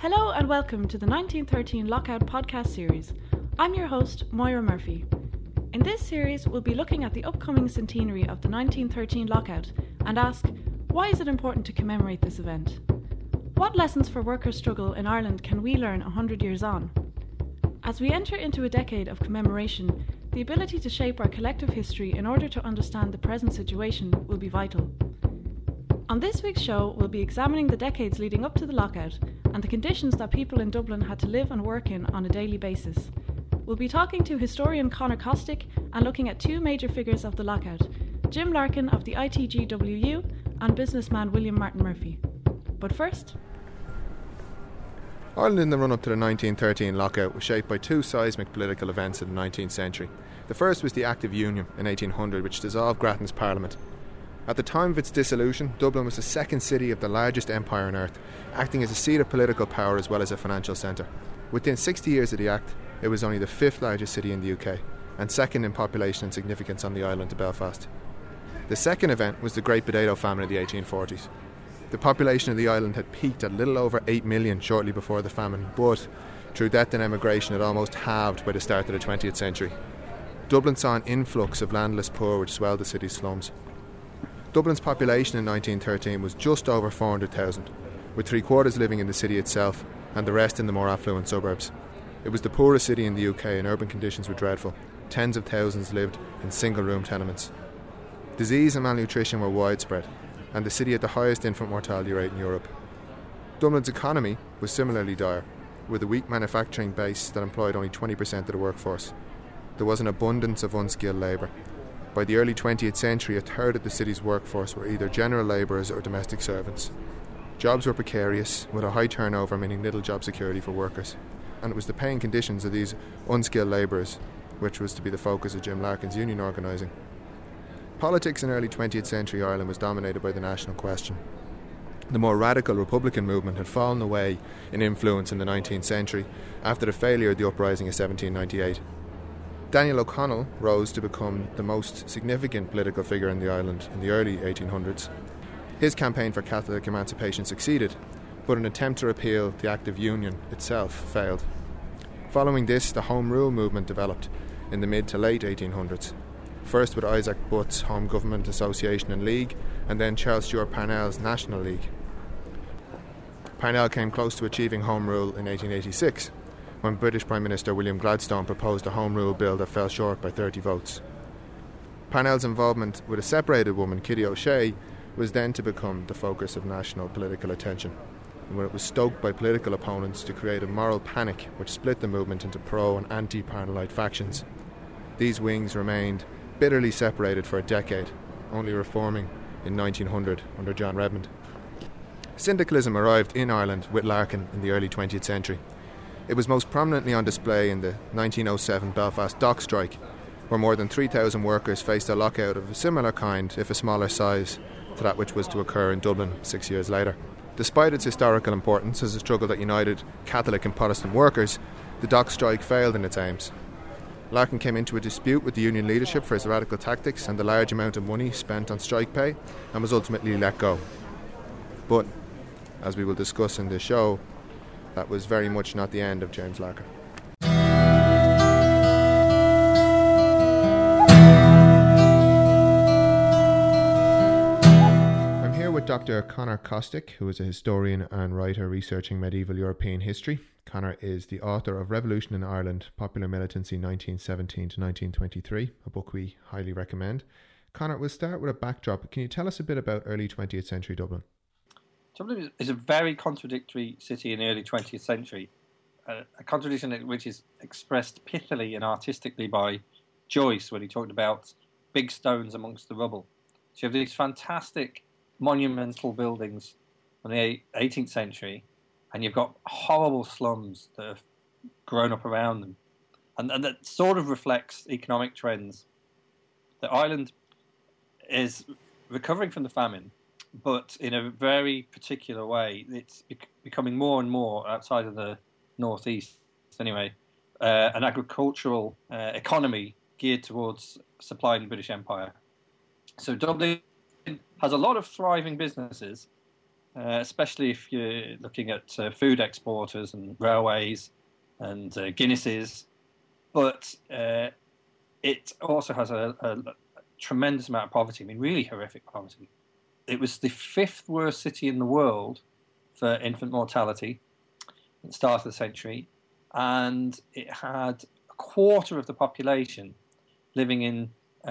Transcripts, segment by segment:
Hello and welcome to the 1913 Lockout podcast series. I'm your host, Moira Murphy. In this series, we'll be looking at the upcoming centenary of the 1913 lockout and ask, why is it important to commemorate this event? What lessons for worker struggle in Ireland can we learn 100 years on? As we enter into a decade of commemoration, the ability to shape our collective history in order to understand the present situation will be vital. On this week's show, we'll be examining the decades leading up to the lockout and the conditions that people in Dublin had to live and work in on a daily basis. We'll be talking to historian Conor Costick and looking at two major figures of the lockout, Jim Larkin of the ITGWU and businessman William Martin Murphy. But first... Ireland in the run-up to the 1913 lockout was shaped by two seismic political events in the 19th century. The first was the Act of Union in 1800, which dissolved Grattan's Parliament. At the time of its dissolution, Dublin was the second city of the largest empire on earth, acting as a seat of political power as well as a financial centre. Within 60 years of the Act, it was only the fifth largest city in the UK, and second in population and significance on the island of Belfast. The second event was the Great Potato Famine of the 1840s. The population of the island had peaked at little over 8 million shortly before the famine, but through death and emigration it almost halved by the start of the 20th century. Dublin saw an influx of landless poor which swelled the city's slums. Dublin's population in 1913 was just over 400,000, with three-quarters living in the city itself and the rest in the more affluent suburbs. It was the poorest city in the UK and urban conditions were dreadful. Tens of thousands lived in single-room tenements. Disease and malnutrition were widespread, and the city had the highest infant mortality rate in Europe. Dublin's economy was similarly dire, with a weak manufacturing base that employed only 20% of the workforce. There was an abundance of unskilled labour. By the early 20th century, a third of the city's workforce were either general labourers or domestic servants. Jobs were precarious, with a high turnover meaning little job security for workers. And it was the paying conditions of these unskilled labourers which was to be the focus of Jim Larkin's union organising. Politics in early 20th century Ireland was dominated by the national question. The more radical Republican movement had fallen away in influence in the 19th century after the failure of the uprising of 1798. Daniel O'Connell rose to become the most significant political figure in the island in the early 1800s. His campaign for Catholic emancipation succeeded, but an attempt to repeal the Act of Union itself failed. Following this, the Home Rule movement developed in the mid to late 1800s, first with Isaac Butt's Home Government Association and League, and then Charles Stewart Parnell's National League. Parnell came close to achieving Home Rule in 1886, when British Prime Minister William Gladstone proposed a Home Rule bill that fell short by 30 votes. Parnell's involvement with a separated woman, Kitty O'Shea, was then to become the focus of national political attention, and when it was stoked by political opponents to create a moral panic which split the movement into pro- and anti-Parnellite factions. These wings remained bitterly separated for a decade, only reforming in 1900 under John Redmond. Syndicalism arrived in Ireland with Larkin in the early 20th century. It was most prominently on display in the 1907 Belfast dock strike, where more than 3,000 workers faced a lockout of a similar kind, if a smaller size, to that which was to occur in Dublin 6 years later. Despite its historical importance as a struggle that united Catholic and Protestant workers, the dock strike failed in its aims. Larkin came into a dispute with the union leadership for his radical tactics and the large amount of money spent on strike pay, and was ultimately let go. But, as we will discuss in this show, that was very much not the end of James Larkin. I'm here with Dr. Conor Costick, who is a historian and writer researching medieval European history. Conor is the author of Revolution in Ireland, Popular Militancy 1917 to 1923, a book we highly recommend. Conor, we'll start with a backdrop. Can you tell us a bit about early 20th century Dublin? Dublin is a very contradictory city in the early 20th century, a contradiction which is expressed pithily and artistically by Joyce when he talked about big stones amongst the rubble. So you have these fantastic monumental buildings from the 18th century, and you've got horrible slums that have grown up around them. And that sort of reflects economic trends. The island is recovering from the famine, but in a very particular way. It's becoming more and more, outside of the northeast anyway, an agricultural economy geared towards supplying the British Empire. So Dublin has a lot of thriving businesses, especially if you're looking at food exporters and railways and Guinnesses. But it also has a tremendous amount of poverty. I mean, really horrific poverty. It was the 5th worst city in the world for infant mortality at the start of the century, and it had a quarter of the population living in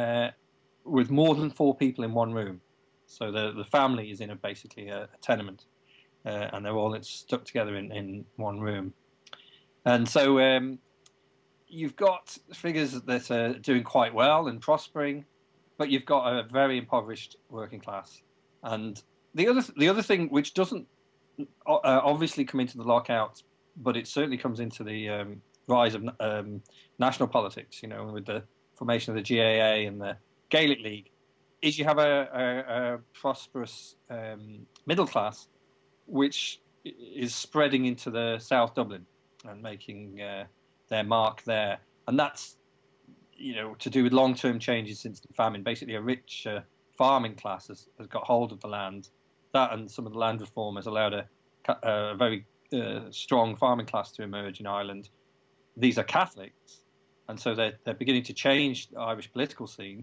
with more than 4 people in one room. So the family is in basically a tenement, and they're all stuck together in one room. And so you've got figures that are doing quite well and prospering, but you've got a very impoverished working class. And the other thing, which doesn't obviously come into the lockout, but it certainly comes into the rise of national politics, you know, with the formation of the GAA and the Gaelic League, is you have a prosperous middle class, which is spreading into the South Dublin and making their mark there. And that's, you know, to do with long-term changes since the famine. Basically, a rich farming class has got hold of the land. That and some of the land reform has allowed a very strong farming class to emerge in Ireland. These are Catholics, and so they're beginning to change the Irish political scene,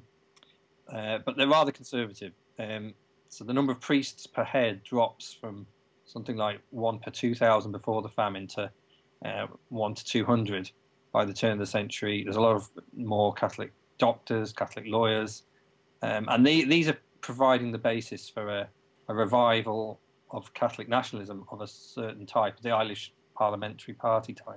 but they're rather conservative. So the number of priests per head drops from something like 1 per 2,000 before the famine to 1 to 200 by the turn of the century. There's a lot of more Catholic doctors, Catholic lawyers, and these are providing the basis for a revival of Catholic nationalism of a certain type, the Irish Parliamentary Party type.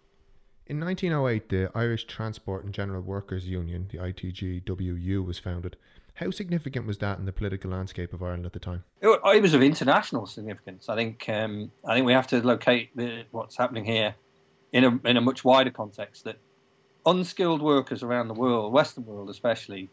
In 1908, the Irish Transport and General Workers Union, the ITGWU, was founded. How significant was that in the political landscape of Ireland at the time? It was of international significance. I think we have to locate what's happening here in a much wider context. That unskilled workers around the world, Western world especially,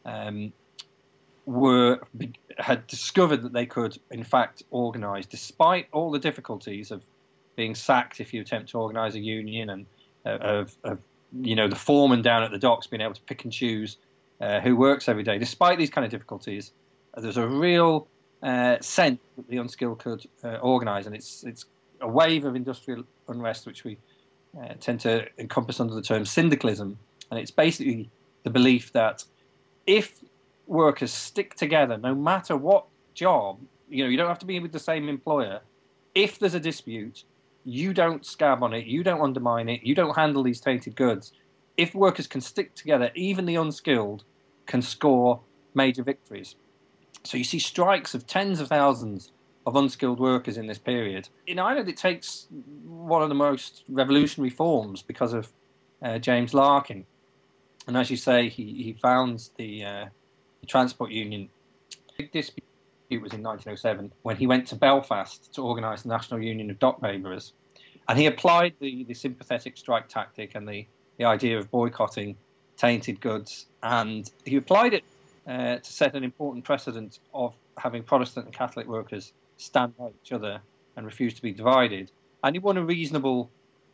had discovered that they could, in fact, organise, despite all the difficulties of being sacked if you attempt to organise a union, and of the foreman down at the docks being able to pick and choose who works every day. Despite these kind of difficulties, there's a real sense that the unskilled could organise, and it's a wave of industrial unrest which we tend to encompass under the term syndicalism, and it's basically the belief that if workers stick together, no matter what job, you don't have to be with the same employer. If there's a dispute, you don't scab on it, you don't undermine it, you don't handle these tainted goods. If workers can stick together, even the unskilled can score major victories. So you see strikes of tens of thousands of unskilled workers in this period. In Ireland, it takes one of the most revolutionary forms because of James Larkin. And as you say, he founds the Transport Union. The big dispute was in 1907 when he went to Belfast to organise the National Union of Dock Labourers. And he applied the sympathetic strike tactic and the idea of boycotting tainted goods. And he applied it to set an important precedent of having Protestant and Catholic workers stand by each other and refuse to be divided. And he won a reasonable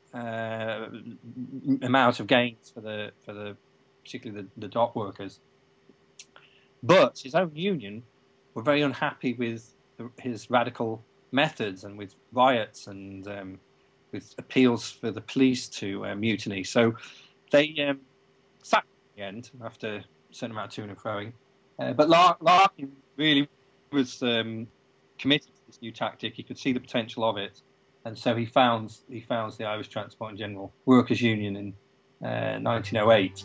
amount of gains for particularly the dock workers. But his own union were very unhappy with his radical methods and with riots and with appeals for the police to mutiny. So they sacked him in the end after a certain amount of to and froing. But Larkin really was committed to this new tactic. He could see the potential of it, and so he founds the Irish Transport and General Workers Union in 1908.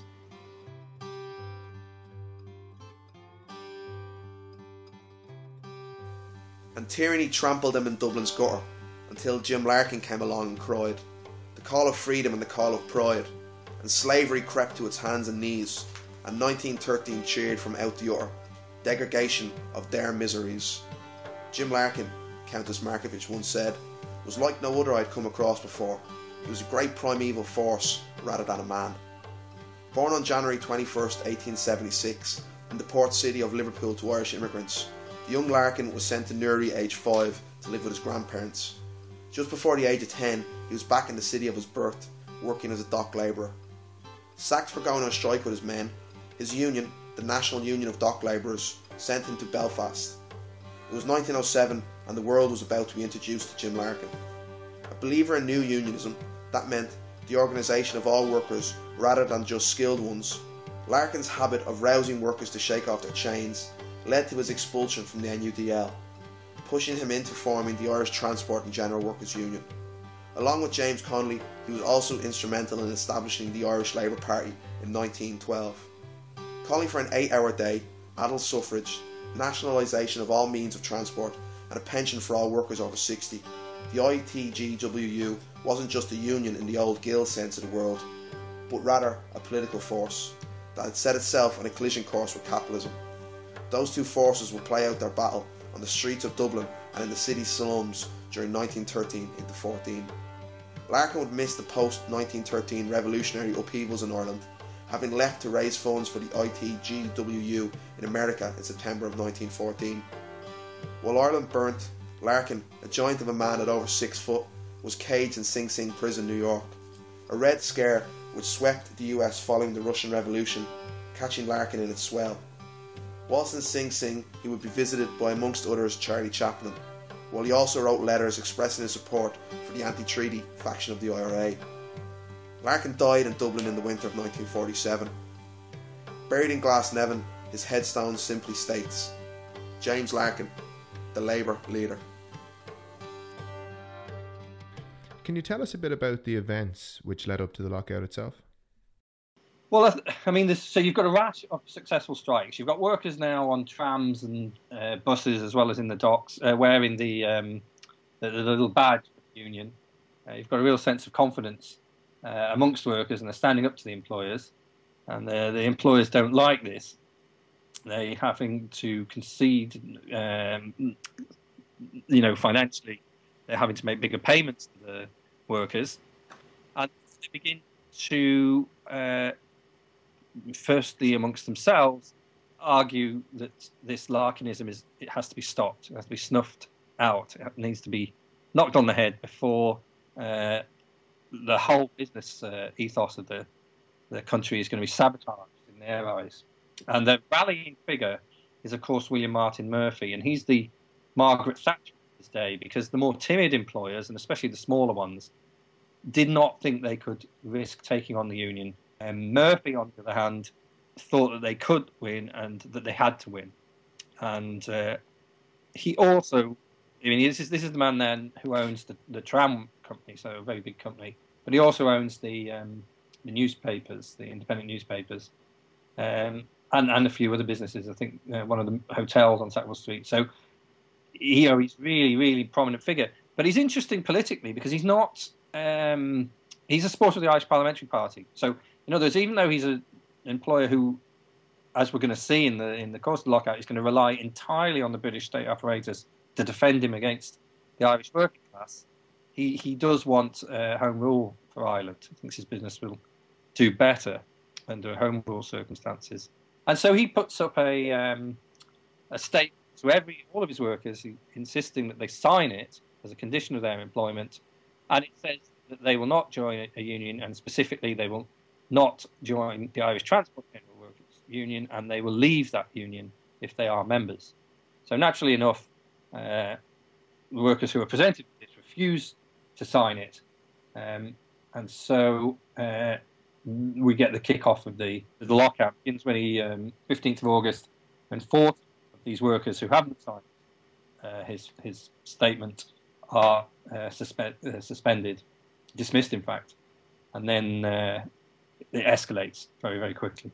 And tyranny trampled them in Dublin's gutter, until Jim Larkin came along and cried the call of freedom and the call of pride, and slavery crept to its hands and knees, and 1913 cheered from out the utter, degradation of their miseries. Jim Larkin, Countess Markievicz once said, was like no other I'd come across before. He was a great primeval force rather than a man. Born on January 21st, 1876, in the port city of Liverpool to Irish immigrants, the young Larkin was sent to Newry aged 5 to live with his grandparents. Just before the age of 10, he was back in the city of his birth, working as a dock labourer. Sacked for going on strike with his men, his union, the National Union of Dock Labourers, sent him to Belfast. It was 1907 and the world was about to be introduced to Jim Larkin. A believer in new unionism, that meant the organisation of all workers rather than just skilled ones, Larkin's habit of rousing workers to shake off their chains led to his expulsion from the NUDL, pushing him into forming the Irish Transport and General Workers Union. Along with James Connolly, he was also instrumental in establishing the Irish Labour Party in 1912. Calling for an 8-hour day, adult suffrage, nationalisation of all means of transport and a pension for all workers over 60, the ITGWU wasn't just a union in the old guild sense of the word, but rather a political force that had set itself on a collision course with capitalism. Those two forces would play out their battle on the streets of Dublin and in the city's slums during 1913 into 14. Larkin would miss the post-1913 revolutionary upheavals in Ireland, having left to raise funds for the ITGWU in America in September of 1914. While Ireland burnt, Larkin, a giant of a man at over 6 foot, was caged in Sing Sing prison, New York. A Red Scare which swept the US following the Russian Revolution, catching Larkin in its swell. Whilst in Sing Sing, he would be visited by, amongst others, Charlie Chaplin, while he also wrote letters expressing his support for the anti-treaty faction of the IRA. Larkin died in Dublin in the winter of 1947. Buried in Glasnevin, his headstone simply states, James Larkin, the Labour leader. Can you tell us a bit about the events which led up to the lockout itself? Well, I mean, so you've got a rash of successful strikes. You've got workers now on trams and buses, as well as in the docks, wearing the little badge of the union. You've got a real sense of confidence amongst workers, and they're standing up to the employers. And the employers don't like this. They're having to concede, financially. They're having to make bigger payments to the workers, and they begin to firstly amongst themselves argue that this Larkinism it has to be stopped. It has to be snuffed out. It needs to be knocked on the head before the whole business ethos of the country is going to be sabotaged in their eyes. And the rallying figure is, of course, William Martin Murphy, and he's the Margaret Thatcher of his day, because the more timid employers, and especially the smaller ones, did not think they could risk taking on the union. And Murphy, on the other hand, thought that they could win and that they had to win. And he also, I mean, this is the man then who owns the tram company, so a very big company, but he also owns the newspapers, the independent newspapers, and a few other businesses. I think one of the hotels on Sackville Street. So he's really, really prominent figure. But he's interesting politically because he's not. He's a supporter of the Irish Parliamentary Party. So even though he's an employer who, as we're going to see in the course of the lockout, is going to rely entirely on the British state apparatus to defend him against the Irish working class, he does want home rule for Ireland. He thinks his business will do better under home rule circumstances. And so he puts up a statement to all of his workers, insisting that they sign it as a condition of their employment. And it says that they will not join a union, and specifically they will not join the Irish Transport General Workers Union, and they will leave that union if they are members. So naturally enough, the workers who are presented with this refuse to sign it. And so we get the kick-off of the lockout. It begins when 15th of August, when 40 of these workers who haven't signed his statement are suspended, dismissed in fact, and then it escalates very, very quickly.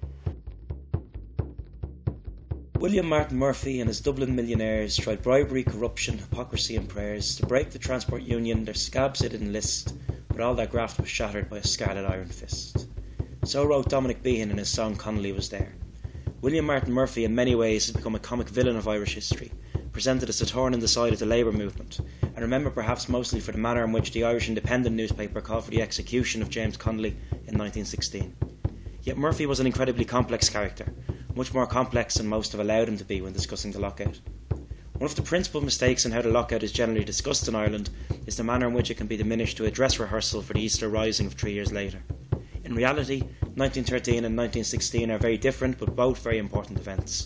William Martin Murphy and his Dublin millionaires tried bribery, corruption, hypocrisy and prayers to break the Transport Union. Their scabs they didn't list, but all their graft was shattered by a scarlet iron fist. So wrote Dominic Behan in his song Connolly Was There. William Martin Murphy in many ways has become a comic villain of Irish history, presented as a thorn in the side of the Labour movement, and remembered perhaps mostly for the manner in which the Irish Independent newspaper called for the execution of James Connolly in 1916. Yet Murphy was an incredibly complex character, much more complex than most have allowed him to be when discussing the lockout. One of the principal mistakes in how the lockout is generally discussed in Ireland is the manner in which it can be diminished to a dress rehearsal for the Easter Rising of 3 years later. In reality, 1913 and 1916 are very different but both very important events.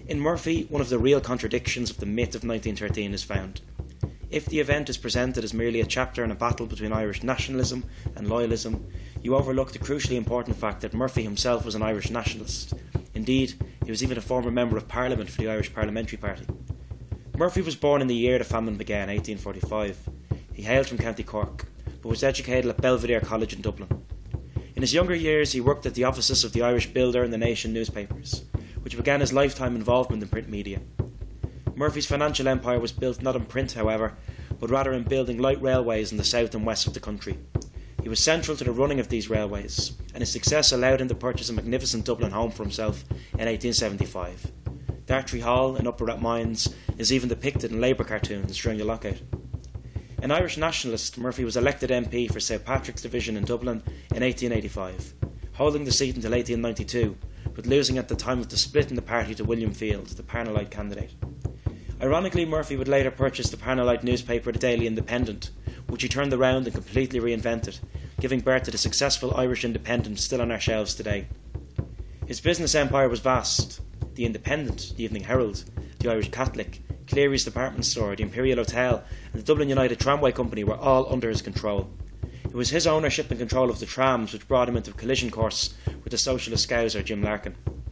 In Murphy, one of the real contradictions of the myth of 1913 is found. If the event is presented as merely a chapter in a battle between Irish nationalism and loyalism, you overlook the crucially important fact that Murphy himself was an Irish nationalist. Indeed, he was even a former Member of Parliament for the Irish Parliamentary Party. Murphy was born in the year the famine began, 1845. He hailed from County Cork, but was educated at Belvedere College in Dublin. In his younger years, he worked at the offices of the Irish Builder and the Nation newspapers, which began his lifetime involvement in print media. Murphy's financial empire was built not on print, however, but rather in building light railways in the south and west of the country. He was central to the running of these railways, and his success allowed him to purchase a magnificent Dublin home for himself in 1875. Dartry Hall in Upper Rathmines is even depicted in Labour cartoons during the lockout. An Irish nationalist, Murphy was elected MP for St Patrick's Division in Dublin in 1885, holding the seat until 1892, but losing at the time of the split in the party to William Field, the Parnellite candidate. Ironically, Murphy would later purchase the Parnellite newspaper The Daily Independent, which he turned around and completely reinvented, giving birth to the successful Irish Independent still on our shelves today. His business empire was vast. The Independent, the Evening Herald, the Irish Catholic, Cleary's department store, the Imperial Hotel and the Dublin United Tramway Company were all under his control. It was his ownership and control of the trams which brought him into collision course with the socialist scouser Jim Larkin.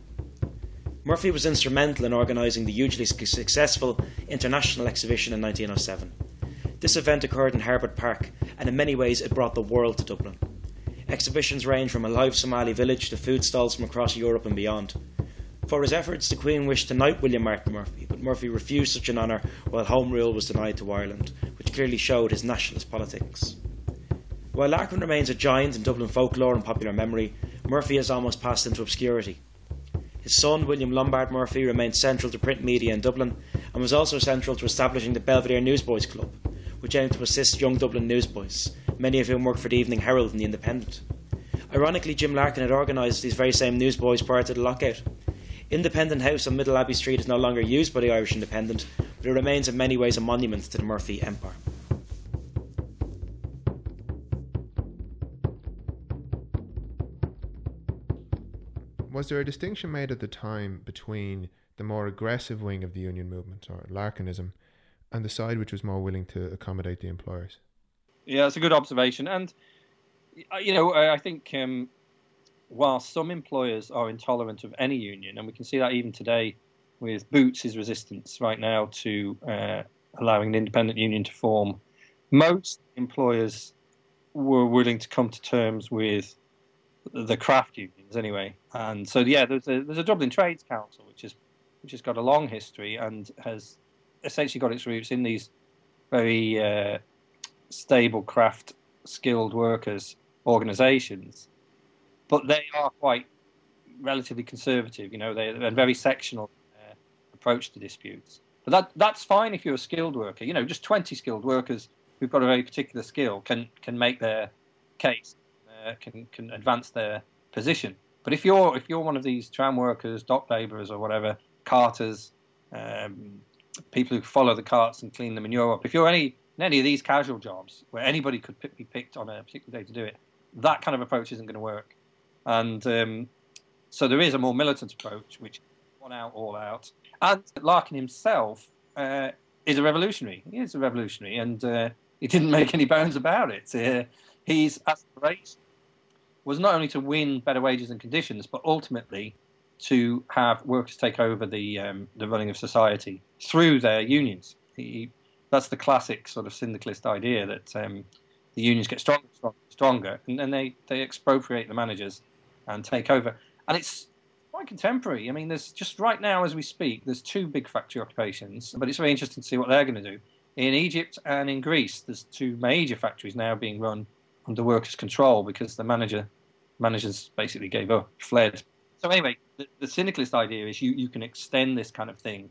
Murphy was instrumental in organising the hugely successful International Exhibition in 1907. This event occurred in Herbert Park, and in many ways it brought the world to Dublin. Exhibitions range from a live Somali village to food stalls from across Europe and beyond. For his efforts, the Queen wished to knight William Martin Murphy, but Murphy refused such an honour while Home Rule was denied to Ireland, which clearly showed his nationalist politics. While Larkin remains a giant in Dublin folklore and popular memory, Murphy has almost passed into obscurity. His son, William Lombard Murphy, remained central to print media in Dublin and was also central to establishing the Belvedere Newsboys Club, which aimed to assist young Dublin newsboys, many of whom worked for the Evening Herald and the Independent. Ironically, Jim Larkin had organised these very same newsboys prior to the lockout. Independent House on Middle Abbey Street is no longer used by the Irish Independent, but it remains in many ways a monument to the Murphy empire. Was there a distinction made at the time between the more aggressive wing of the union movement, or Larkinism, and the side which was more willing to accommodate the employers? Yeah, that's a good observation. And, I think while some employers are intolerant of any union, and we can see that even today with Boots' resistance right now to allowing an independent union to form, most employers were willing to come to terms with the craft unions anyway. And so, yeah, there's a Dublin Trades Council, which has got a long history and has essentially got its roots in these very stable craft skilled workers organisations. But they are quite relatively conservative, they're very sectional approach to disputes. But that's fine if you're a skilled worker. Just 20 skilled workers who've got a very particular skill can make their case, can advance their position. But if you're one of these tram workers, dock labourers or whatever, carters, people who follow the carts and clean them in Europe, if you're in any of these casual jobs where anybody could be picked on a particular day to do it, that kind of approach isn't going to work. And so there is a more militant approach, which is one out, all out. And Larkin himself is a revolutionary. He is a revolutionary, and he didn't make any bones about it. His aspiration was not only to win better wages and conditions, but ultimately to have workers take over the running of society through their unions. That's the classic sort of syndicalist idea that the unions get stronger, and then they expropriate the managers and take over. And it's quite contemporary. I mean, there's just right now as we speak, there's two big factory occupations, but it's very interesting to see what they're going to do. In Egypt and in Greece, there's two major factories now being run under workers' control because the managers basically gave up, fled. So anyway, the syndicalist idea is you can extend this kind of thing.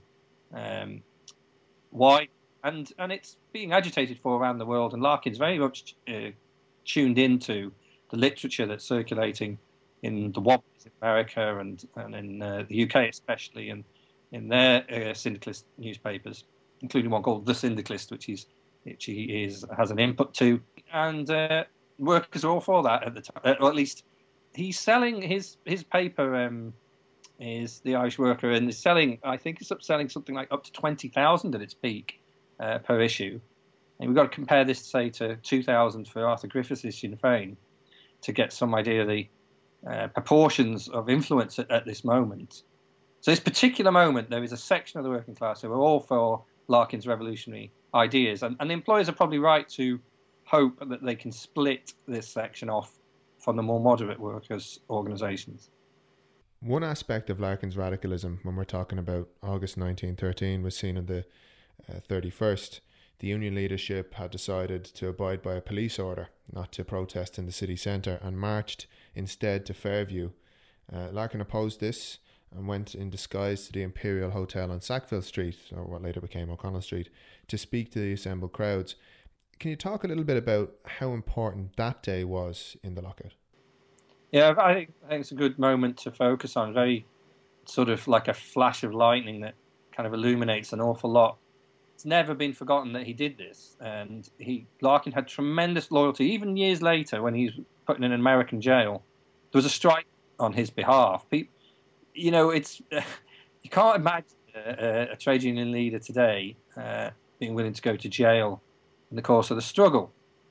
Why? And it's being agitated for around the world, and Larkin's very much tuned into the literature that's circulating in the Wobblies in America and in the UK especially, and in their syndicalist newspapers, including one called The Syndicalist, which he has an input to. And workers are all for that at the time, or at least he's selling his paper is the Irish Worker, and is selling, I think it's selling something like up to 20,000 at its peak per issue. And we've got to compare this, say, to 2,000 for Arthur Griffiths' Sinn Féin to get some idea of the proportions of influence at this moment. So this particular moment, there is a section of the working class who are all for Larkin's revolutionary ideas. And the employers are probably right to hope that they can split this section off from the more moderate workers' organisations. One aspect of Larkin's radicalism when we're talking about August 1913 was seen on the 31st. The union leadership had decided to abide by a police order not to protest in the city centre and marched instead to Fairview. Larkin opposed this and went in disguise to the Imperial Hotel on Sackville Street, or what later became O'Connell Street, to speak to the assembled crowds. Can you talk a little bit about how important that day was in the lockout? Yeah, I think it's a good moment to focus on. Very sort of like a flash of lightning that kind of illuminates an awful lot. It's never been forgotten that he did this, and Larkin had tremendous loyalty. Even years later, when he was put in an American jail, there was a strike on his behalf. It's you can't imagine a trade union leader today being willing to go to jail in the course of the struggle.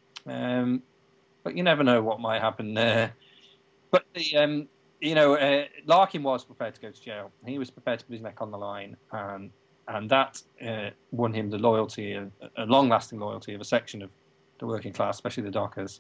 But you never know what might happen there. But Larkin was prepared to go to jail. He was prepared to put his neck on the line, and that won him the loyalty, a long-lasting loyalty of a section of the working class, especially the dockers.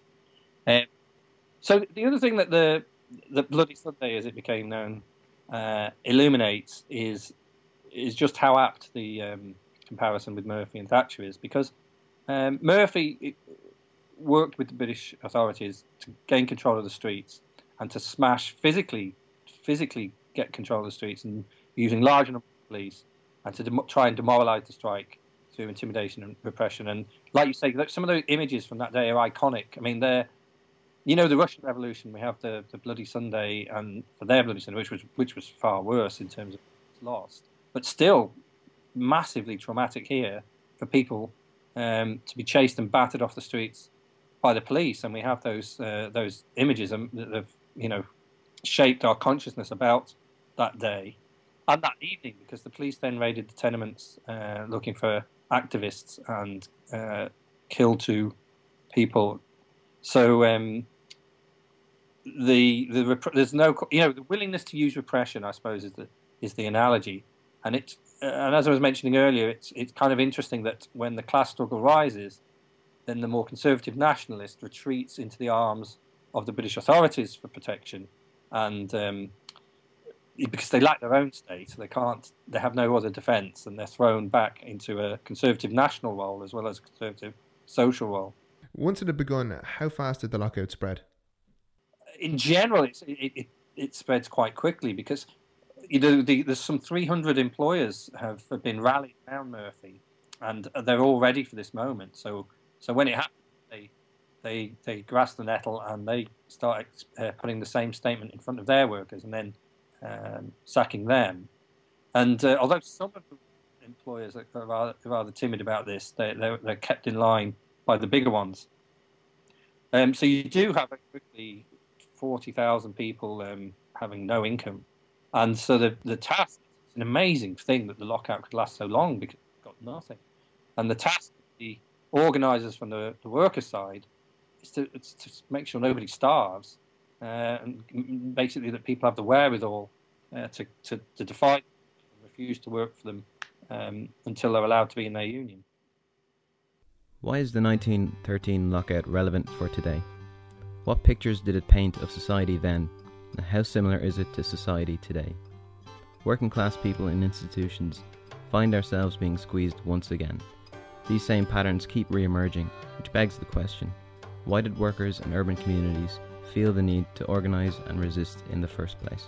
So the other thing that the Bloody Sunday, as it became known, illuminates is just how apt the comparison with Murphy and Thatcher is, because Murphy worked with the British authorities to gain control of the streets and to physically get control of the streets, and using large numbers of police, and to try and demoralise the strike through intimidation and repression. And like you say, some of those images from that day are iconic. I mean, the Russian Revolution, we have the Bloody Sunday, and for their Bloody Sunday, which was far worse in terms of lost, but still massively traumatic here for people to be chased and battered off the streets by the police. And we have those images that have shaped our consciousness about that day and that evening, because the police then raided the tenements looking for activists and killed 2 people. So there's no, the willingness to use repression, I suppose, is the analogy. And as I was mentioning earlier, it's kind of interesting that when the class struggle rises, then the more conservative nationalist retreats into the arms of the British authorities for protection, and because they lack their own state, they have no other defence, and they're thrown back into a conservative national role as well as a conservative social role. Once it had begun, how fast did the lockout spread? In general, it spreads quite quickly, because there's some 300 employers have been rallied around Murphy, and they're all ready for this moment. So when it happened, they grasp the nettle and they start putting the same statement in front of their workers, and then sacking them. And although some of the employers are rather timid about this, they're kept in line by the bigger ones. So you do have quickly 40,000 people having no income. And so the task, it's an amazing thing that the lockout could last so long, because it's got nothing. And the task of the organisers from the worker side is to make sure nobody starves, and basically that people have the wherewithal to defy and refuse to work for them until they're allowed to be in their union. Why is the 1913 lockout relevant for today? What pictures did it paint of society then, and how similar is it to society today? Working class people in institutions find ourselves being squeezed once again. These same patterns keep re-emerging, which begs the question, why did workers and urban communities feel the need to organise and resist in the first place?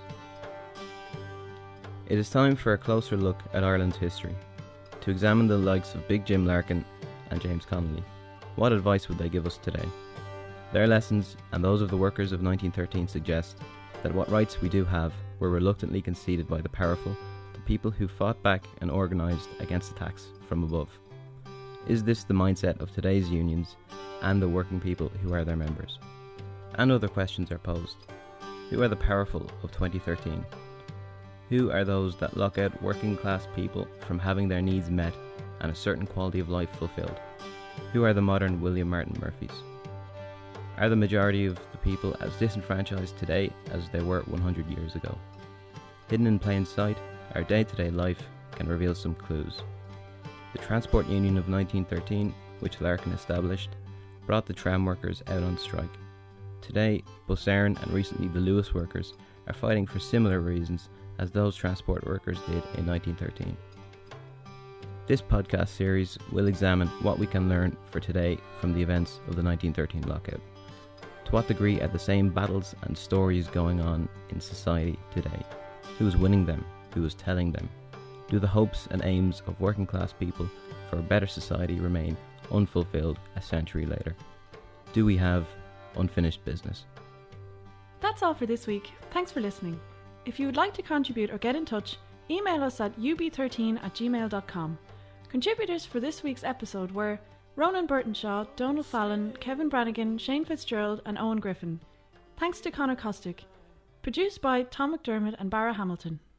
It is time for a closer look at Ireland's history, to examine the likes of Big Jim Larkin and James Connolly. What advice would they give us today? Their lessons and those of the workers of 1913 suggest that what rights we do have were reluctantly conceded by the powerful to people who fought back and organised against attacks from above. Is this the mindset of today's unions and the working people who are their members? And other questions are posed. Who are the powerful of 2013? Who are those that lock out working class people from having their needs met and a certain quality of life fulfilled? Who are the modern William Martin Murphys? Are the majority of the people as disenfranchised today as they were 100 years ago? Hidden in plain sight, our day-to-day life can reveal some clues. The Transport Union of 1913, which Larkin established, brought the tram workers out on strike. Today, Bus Éireann and recently the Luas workers are fighting for similar reasons as those transport workers did in 1913. This podcast series will examine what we can learn for today from the events of the 1913 lockout. To what degree are the same battles and stories going on in society today? Who is winning them? Who is telling them? Do the hopes and aims of working class people for a better society remain unfulfilled a century later? Do we have unfinished business? That's all for this week. Thanks for listening. If you would like to contribute or get in touch, email us at ub13@gmail.com. Contributors for this week's episode were Ronan Burtonshaw, Donal Fallon, Kevin Brannigan, Shane Fitzgerald and Owen Griffin. Thanks to Conor Costick. Produced by Tom McDermott and Barra Hamilton.